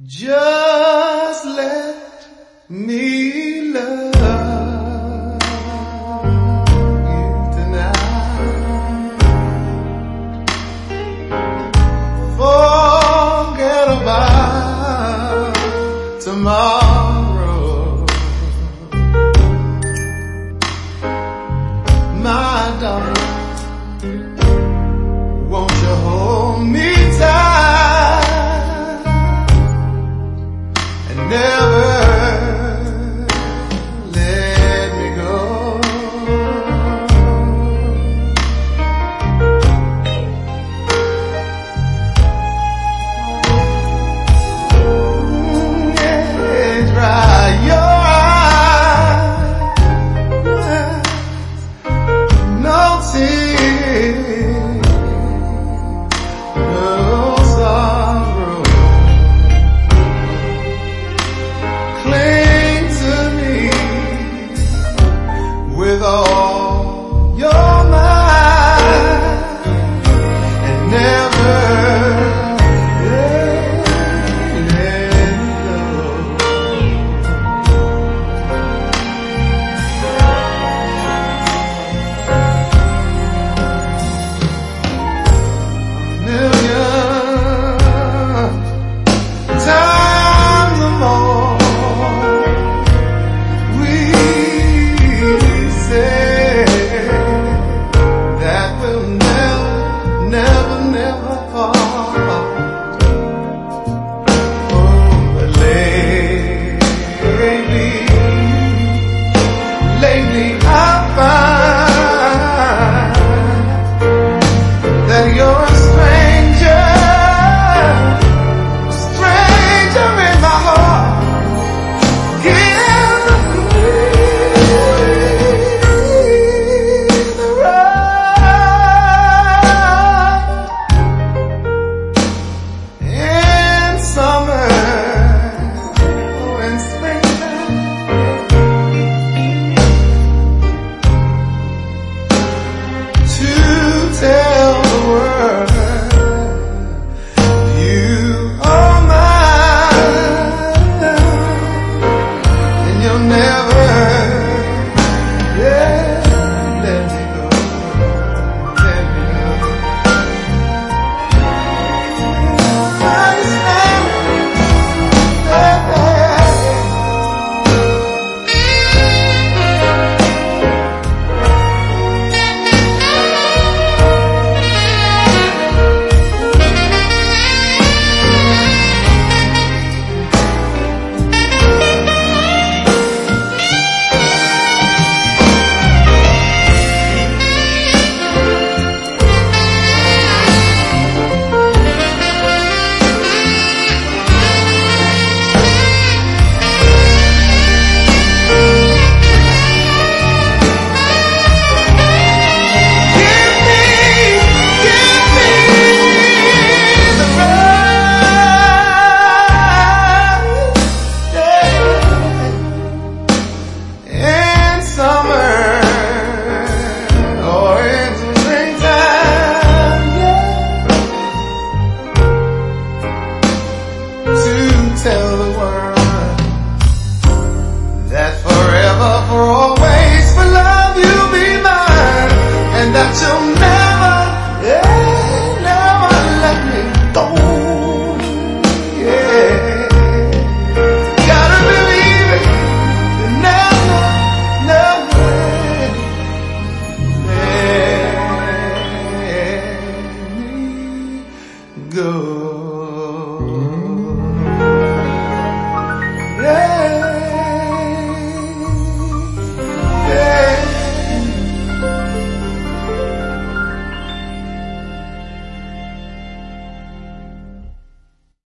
Just let me love you tonight. Forget about tomorrow, my darling. Won't you hold me tight and never let me go? Yeah, dry your eyes, no tears, no sorrow. Cling to me with all your might and never let go. Million times or more we say that we'll never, never, never part. Oh, but lately I find that you're a stranger in my heart. Give me the ride in summer or in springtime. To tell the world you are mine, and you'll never, let me go, let me go. Understand, tell the